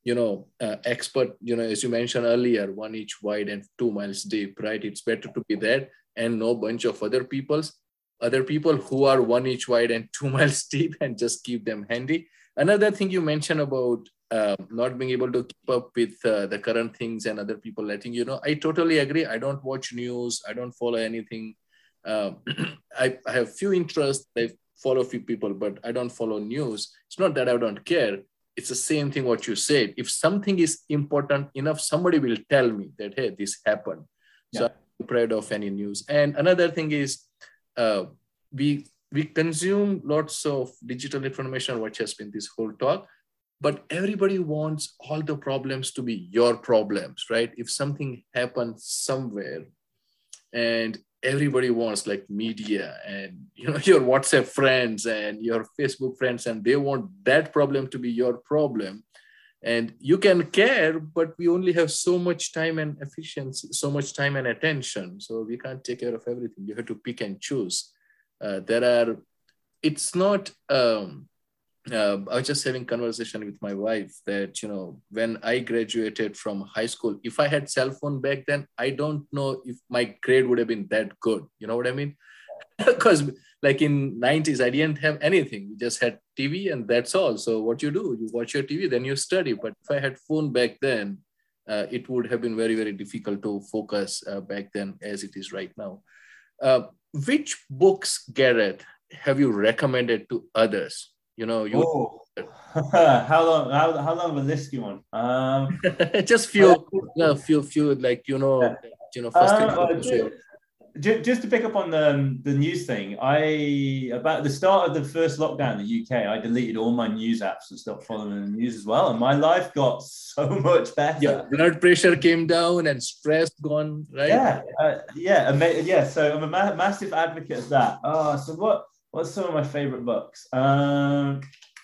you know, uh, expert, you know, as you mentioned earlier, one inch wide and two miles deep, right? It's better to be that and no bunch of other people's, other people who are one inch wide and two miles deep and just keep them handy. Another thing you mentioned about uh, not being able to keep up with uh, the current things and other people letting you know, I totally agree. I don't watch news. I don't follow anything. Um, I, I have few interests. I follow a few people, but I don't follow news. It's not that I don't care. It's the same thing what you said. If something is important enough, somebody will tell me that, hey, this happened. Yeah. So I'm proud of any news. And another thing is uh, we we consume lots of digital information, which has been this whole talk, but everybody wants all the problems to be your problems, right? If something happens somewhere and everybody wants like media and, you know, your WhatsApp friends and your Facebook friends, and they want that problem to be your problem. And you can care, but we only have so much time and efficiency, so much time and attention. So we can't take care of everything. You have to pick and choose. Uh, there are, it's not, um, uh, I was just having conversation with my wife that, you know, when I graduated from high school, if I had cell phone back then, I don't know if my grade would have been that good. You know what I mean? Because like in nineties, I didn't have anything. We just had T V and that's all. So what you do, you watch your T V, then you study. But if I had phone back then, uh, it would have been very, very difficult to focus uh, back then as it is right now. Uh, which books, Gareth, have you recommended to others? You know, you oh. how long? How, how long of a list do you want? Um, just few, no, few, few, like you know, yeah. you know, first uh, thing. Just, just to pick up on the the news thing, I about the start of the first lockdown in the U K, I deleted all my news apps and stopped following the news as well, and my life got so much better. Yeah, blood pressure came down and stress gone, right? Yeah, uh, yeah, yeah. So I'm a ma- massive advocate of that. Oh, so what? What's some of my favorite books? Um,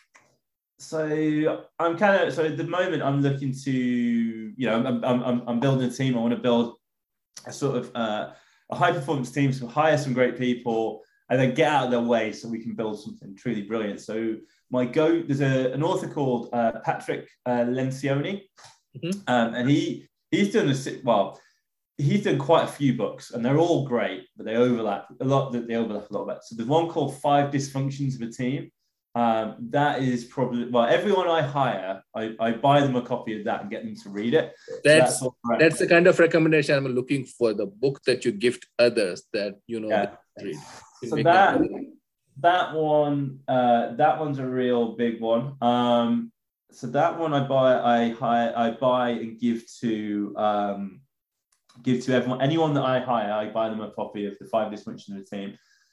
so I'm kind of so at the moment I'm looking to, you know, I'm I'm I'm building a team. I want to build a sort of uh, a high performance team, so hire some great people, and then get out of their way so we can build something truly brilliant. So my go there's a an author called uh, Patrick uh, Lencioni, mm-hmm. um, and he he's done a well. He's done quite a few books, and they're all great, but they overlap a lot. They overlap a lot bit. So there's one called Five Dysfunctions of a Team. Um, that is probably well. Everyone I hire, I, I buy them a copy of that and get them to read it. That's so that's, that's the kind of recommendation I'm looking for. The book that you gift others that you know yeah. read. So that that one, uh, that one's a real big one. Um, so that one I buy, I hire, I buy and give to. Um, give to everyone, anyone that I hire, I buy them a copy of the Five Dysfunctions of a Team.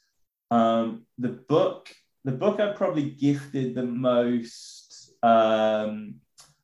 Um, the book, the book I probably gifted the most um,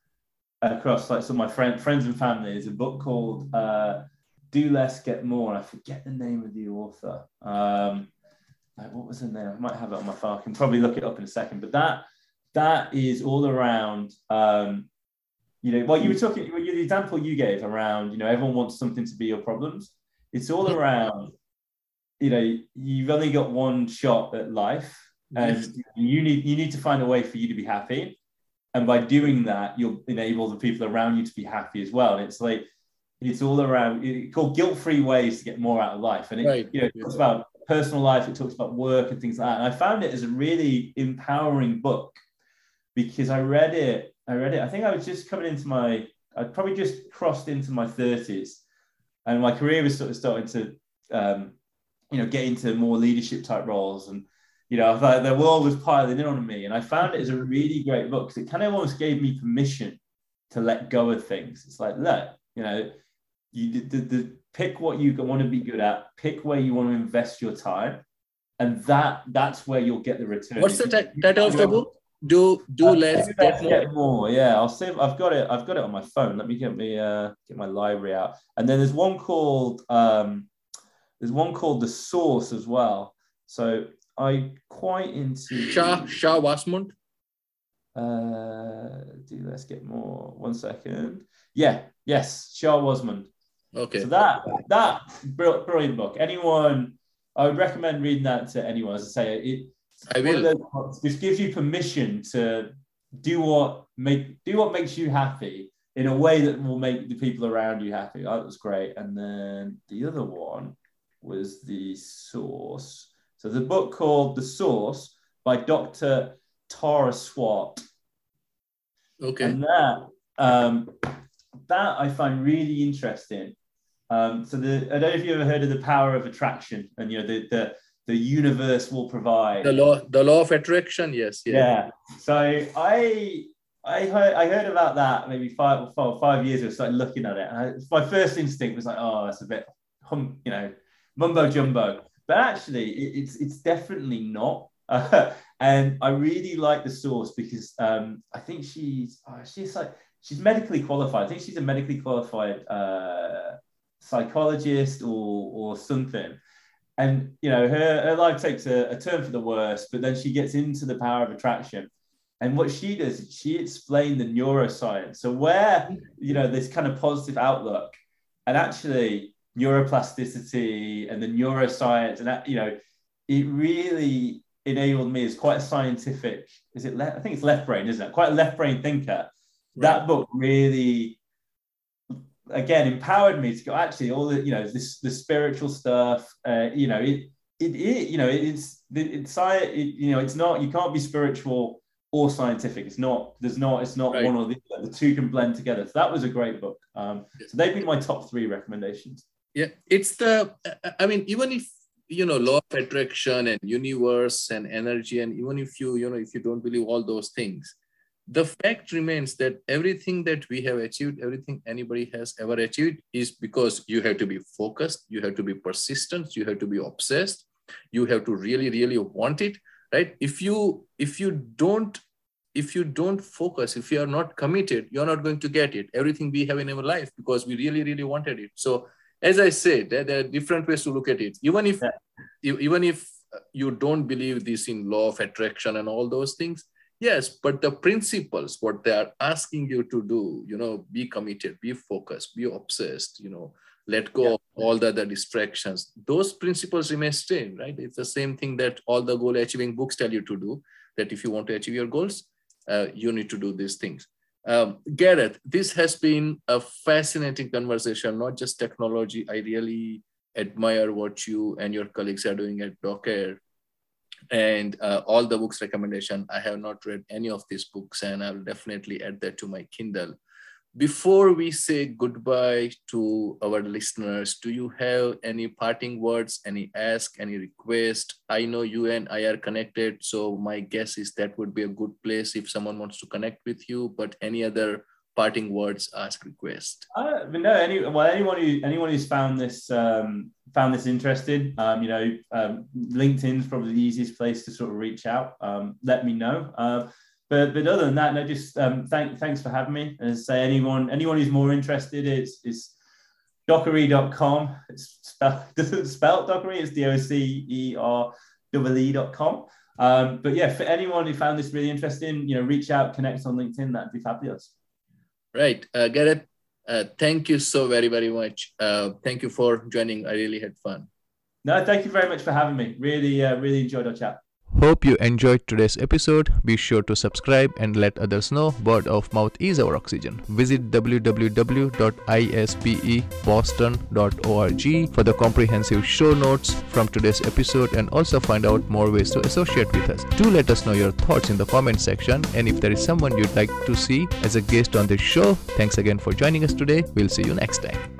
across like some of my friend, friends and family is a book called uh, Do Less, Get More. And I forget the name of the author. Um, like, what was the name? I might have it on my phone. I can probably look it up in a second. But that that is all around um, you know, well, you were talking, the example you gave around, you know, everyone wants something to be your problems. It's all around, you know, you've only got one shot at life, and yes. you need you need to find a way for you to be happy. And by doing that, you'll enable the people around you to be happy as well. And it's like, it's all around, it's called guilt-free ways to get more out of life. And it, right. you know, it talks about personal life, it talks about work and things like that. And I found it as a really empowering book because I read it, I read it. I think I was just coming into my, I'd probably just crossed into my thirties, and my career was sort of starting to, um, you know, get into more leadership type roles. And, you know, I thought the world was piling in on me. And I found it as a really great book because it kind of almost gave me permission to let go of things. It's like, look, you know, you the, the, pick what you want to be good at, pick where you want to invest your time. And that that's where you'll get the return. What's the t- title of the book? Do do uh, less, get more. get more. Yeah, I'll see. I've got it. I've got it on my phone. Let me get me uh, get my library out. And then there's one called um, there's one called The Source as well. So I quite into Shah Shah Wasmund. Uh, do let's get more. One second. Yeah. Yes. Shah Wasmund. Okay. So that that brilliant book. Anyone, I would recommend reading that to anyone. As I say, it. I will. This gives you permission to do what make do what makes you happy in a way that will make the people around you happy. That was great. And then the other one was The Source. So the book called The Source by Doctor Tara Swart. Okay. And that um, that I find really interesting. Um, so the I don't know if you ever heard of the power of attraction, and you know the the the universe will provide the law the law of attraction. Yes. Yeah. yeah. So I I heard I heard about that maybe five four, five years ago. Started looking at it, and I, my first instinct was like, oh, that's a bit hum, you know, mumbo jumbo. But actually, it, it's it's definitely not. Uh, and I really like The Source because um, I think she's oh, she's like she's medically qualified. I think she's a medically qualified uh, psychologist or or something. And you know, her, her life takes a, a turn for the worse, but then she gets into the power of attraction. And what she does is she explained the neuroscience. So where, you know, this kind of positive outlook and actually neuroplasticity and the neuroscience and that, you know, it really enabled me as quite a scientific, is it left? I think it's left brain, isn't it? Quite a left brain thinker. Right. That book really, again, empowered me to go, actually, all the, you know, this, the spiritual stuff, uh, you know, it, it, it, you know, it's, it's, it, you know, it's not, you can't be spiritual or scientific. It's not, there's not, it's not right. one or the other. The two can blend together. So that was a great book. Um, so they've been my top three recommendations. Yeah. It's the, I mean, even if, you know, law of attraction and universe and energy, and even if you, you know, if you don't believe all those things, the fact remains that everything that we have achieved, everything anybody has ever achieved is because you have to be focused, you have to be persistent, you have to be obsessed, you have to really, really want it, right? If you, if you don't, if you don't focus, if you are not committed, you're not going to get it. Everything we have in our life because we really, really wanted it. So as I said, there, there are different ways to look at it. Even if, yeah. even if you don't believe this in law of attraction and all those things, yes, but the principles, what they are asking you to do, you know, be committed, be focused, be obsessed, you know, let go yeah. of all the other distractions. Those principles remain same, right? It's the same thing that all the goal achieving books tell you to do, that if you want to achieve your goals, uh, you need to do these things. Um, Gareth, this has been a fascinating conversation, not just technology. I really admire what you and your colleagues are doing at Docker. And uh, all the books recommendation. I have not read any of these books, and I'll definitely add that to my Kindle. Before we say goodbye to our listeners, do you have any parting words, any ask, any request? I know you and I are connected, so my guess is that would be a good place if someone wants to connect with you, but any other parting words, ask, request? Uh, no, any, well, anyone who anyone who's found this um, found this interesting, um, you know, um, LinkedIn's probably the easiest place to sort of reach out. Um, let me know. Uh, but but other than that, no, just um, thank thanks for having me. And say anyone anyone who's more interested, it's it's dockery dot com. It's spelled spelled Dockery. It's D O C E R E E dot com. Um, but yeah, for anyone who found this really interesting, you know, reach out, connect on LinkedIn. That'd be fabulous. Right. Uh, Gareth, uh, thank you so very, very much. Uh, thank you for joining. I really had fun. No, thank you very much for having me. Really, uh, really enjoyed our chat. Hope you enjoyed today's episode. Be sure to subscribe and let others know. Word of mouth is our oxygen. Visit w w w dot i s p e boston dot org for the comprehensive show notes from today's episode and also find out more ways to associate with us. Do let us know your thoughts in the comment section, and if there is someone you'd like to see as a guest on this show, thanks again for joining us today. We'll see you next time.